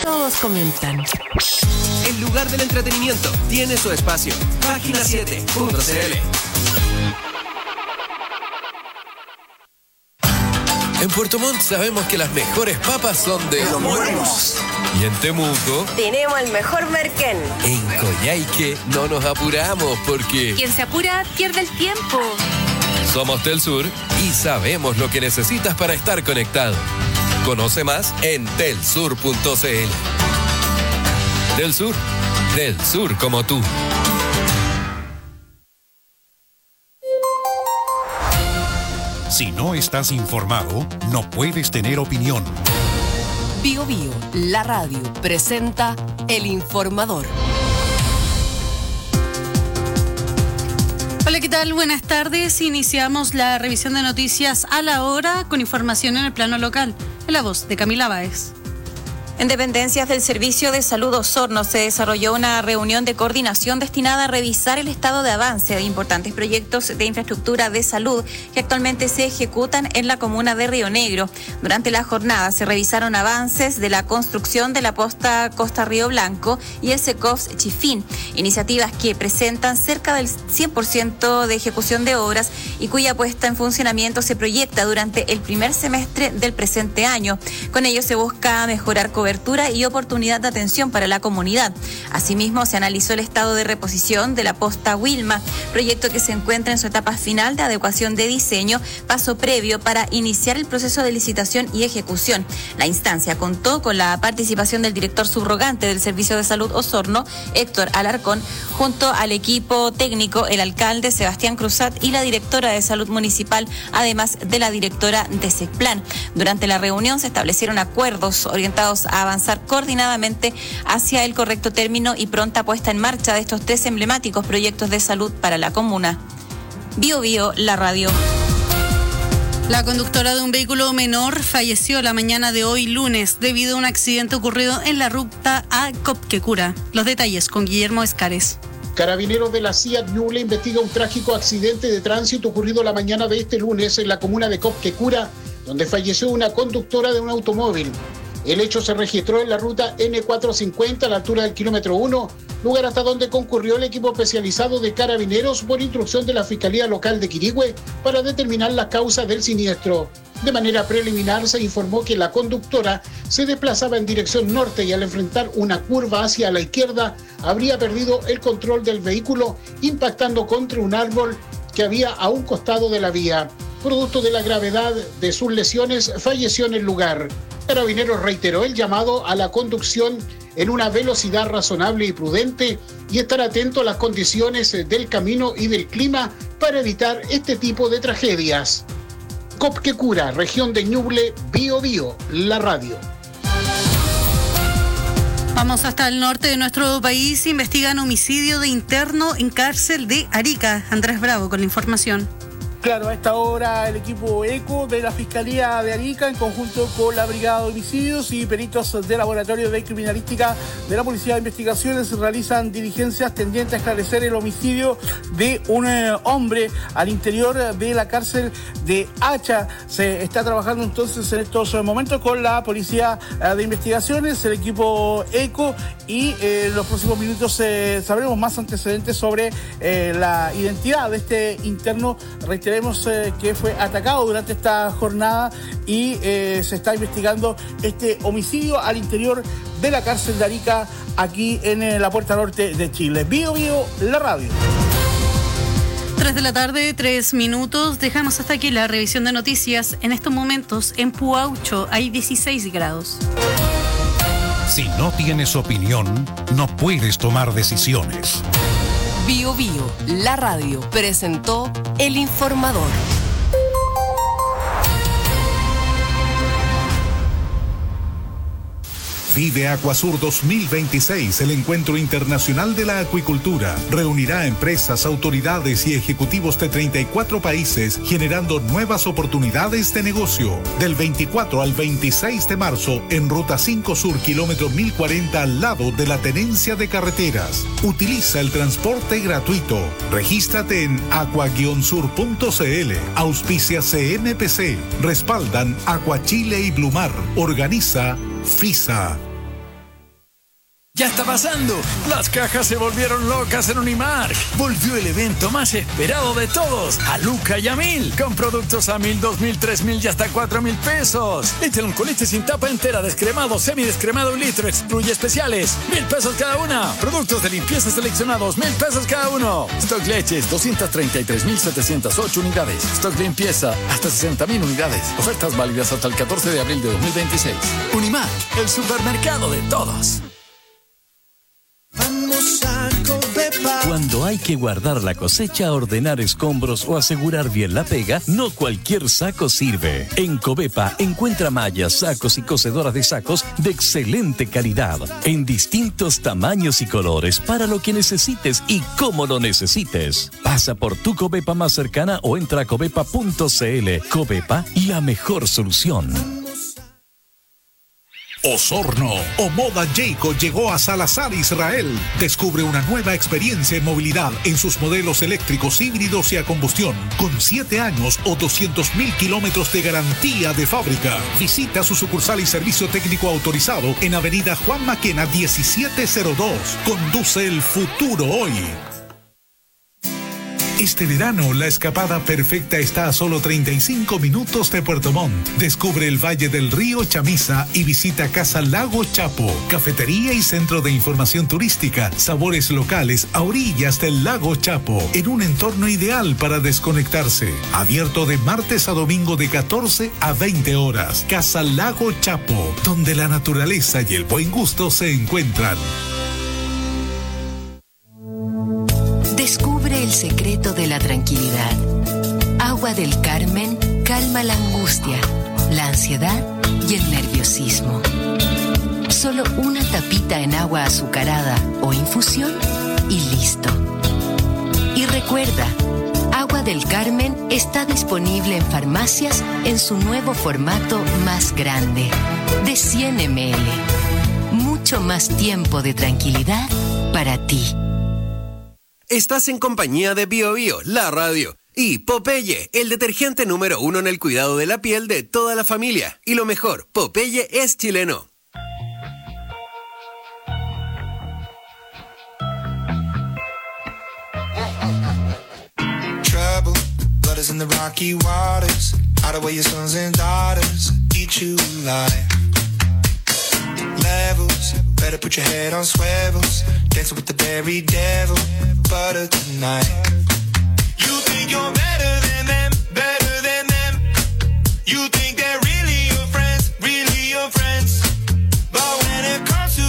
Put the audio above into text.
todos comentan. El lugar del entretenimiento tiene su espacio. Página7.cl. En Puerto Montt sabemos que las mejores papas son de Los Buenos. Y en Temuco, Tenemos el mejor merquén. en Coyhaique, no nos apuramos porque Quien se apura pierde el tiempo. somos Telsur y sabemos lo que necesitas para estar conectado. Conoce más en telsur.cl. Del sur como tú. Si no estás informado, no puedes tener opinión. Bio Bio, la radio, presenta El Informador. Hola, ¿qué tal? Buenas tardes. Iniciamos la revisión de noticias a la hora con información en el plano local. En la voz de Camila Báez. En dependencias del Servicio de Salud Osorno se desarrolló una reunión de coordinación destinada a revisar el estado de avance de importantes proyectos de infraestructura de salud que actualmente se ejecutan en la comuna de Río Negro. Durante la jornada se revisaron avances de la construcción de la posta Costa Río Blanco y el SECOFS Chifín, iniciativas que presentan cerca del 100% de ejecución de obras y cuya puesta en funcionamiento se proyecta durante el primer semestre del presente año. Con ello se busca mejorar cobertura y oportunidad de atención para la comunidad. Asimismo, se analizó el estado de reposición de la posta Wilma, proyecto que se encuentra en su etapa final de adecuación de diseño, paso previo para iniciar el proceso de licitación y ejecución. La instancia contó con la participación del director subrogante del Servicio de Salud Osorno, Héctor Alarcón, junto al equipo técnico, el alcalde Sebastián Cruzat y la directora de Salud Municipal, además de la directora de SECPLAN. Durante la reunión se establecieron acuerdos orientados a avanzar coordinadamente hacia el correcto término y pronta puesta en marcha de estos 3 emblemáticos proyectos de salud para la comuna. Bio Bio, la radio. La conductora de un vehículo menor falleció la mañana de hoy lunes debido a un accidente ocurrido en la ruta a Copquecura. Los detalles con Guillermo Escares. Carabineros de la CIAT Ñuble investiga un trágico accidente de tránsito ocurrido la mañana de este lunes en la comuna de Copquecura, donde falleció una conductora de un automóvil. El hecho se registró en la ruta N450 a la altura del kilómetro 1, lugar hasta donde concurrió el equipo especializado de Carabineros por instrucción de la Fiscalía Local de Quirihue para determinar las causas del siniestro. De manera preliminar se informó que la conductora se desplazaba en dirección norte y al enfrentar una curva hacia la izquierda habría perdido el control del vehículo impactando contra un árbol que había a un costado de la vía. Producto de la gravedad de sus lesiones, falleció en el lugar. Carabineros reiteró el llamado a la conducción en una velocidad razonable y prudente y estar atento a las condiciones del camino y del clima para evitar este tipo de tragedias. Copquecura, región de Ñuble, Bio Bio, la radio. Vamos hasta el norte de nuestro país. Investigan homicidio de interno en cárcel de Arica. Andrés Bravo con la información. Claro, a esta hora el equipo ECO de la Fiscalía de Arica, en conjunto con la Brigada de Homicidios y peritos del Laboratorio de Criminalística de la Policía de Investigaciones, realizan diligencias tendientes a esclarecer el homicidio de un hombre al interior de la cárcel de Hacha. Se está trabajando entonces en estos momentos con la Policía de Investigaciones, el equipo ECO, y en los próximos minutos sabremos más antecedentes sobre la identidad de este interno. Reiteremos que fue atacado durante esta jornada y se está investigando este homicidio al interior de la cárcel de Arica, aquí en la puerta norte de Chile. Bio Bio, la radio. 3 de la tarde, 3 minutos. Dejamos hasta aquí la revisión de noticias. En estos momentos, en Puaucho hay 16 grados. Si no tienes opinión, no puedes tomar decisiones. Bio Bio, la radio, presentó El Informador. Vive Acuasur 2026, el encuentro internacional de la acuicultura. Reunirá a empresas, autoridades y ejecutivos de 34 países, generando nuevas oportunidades de negocio. Del 24 al 26 de marzo, en Ruta 5 Sur, kilómetro 1040, al lado de la Tenencia de Carreteras. Utiliza el transporte gratuito. Regístrate en aqua-sur.cl. Auspicia CMPC. Respaldan Acuachile y Blumar. Organiza FISA. Ya está pasando. Las cajas se volvieron locas en Unimark. Volvió el evento más esperado de todos. A Luca y a 1000. Con productos a 1000, 2000, 3000 y hasta 4000 pesos. Little con leche sin tapa entera, descremado, semidescremado 1 litro. Excluye especiales. 1000 pesos cada una. Productos de limpieza seleccionados. 1000 pesos cada uno. Stock leches, 233.708 unidades. Stock limpieza, hasta 60.000 unidades. Ofertas válidas hasta el 14 de abril de 2026. Unimark, el supermercado de todos. Cuando hay que guardar la cosecha, ordenar escombros o asegurar bien la pega, no cualquier saco sirve. En Covepa encuentra mallas, sacos y cosedoras de sacos de excelente calidad, en distintos tamaños y colores, para lo que necesites y como lo necesites. Pasa por tu Covepa más cercana o entra a covepa.cl. Covepa, la mejor solución. Osorno o Moda Jayco llegó a Salazar, Israel. Descubre una nueva experiencia en movilidad en sus modelos eléctricos, híbridos y a combustión, con 7 años o 200.000 kilómetros de garantía de fábrica. Visita su sucursal y servicio técnico autorizado en Avenida Juan Maquena 1702. Conduce el futuro hoy. Este verano, la escapada perfecta está a solo 35 minutos de Puerto Montt. Descubre el Valle del Río Chamisa y visita Casa Lago Chapo, cafetería y centro de información turística, sabores locales a orillas del Lago Chapo, en un entorno ideal para desconectarse. Abierto de martes a domingo de 14 a 20 horas. Casa Lago Chapo, donde la naturaleza y el buen gusto se encuentran. Descubre el secreto de la tranquilidad. Agua del Carmen calma la angustia, la ansiedad y el nerviosismo. Solo una tapita en agua azucarada o infusión y listo. Y recuerda, Agua del Carmen está disponible en farmacias en su nuevo formato más grande, de 100 ml. Mucho más tiempo de tranquilidad para ti. Estás en compañía de Bio Bio, la radio, y Popeye, el detergente número 1 en el cuidado de la piel de toda la familia. Y lo mejor, Popeye es chileno. Trouble, blood is in the rocky waters. Hide away your sons and daughters, eat you alive. Levels, better put your head on swivels. Dancing with the very devil, butter tonight. You think you're better than them, better than them. You think they're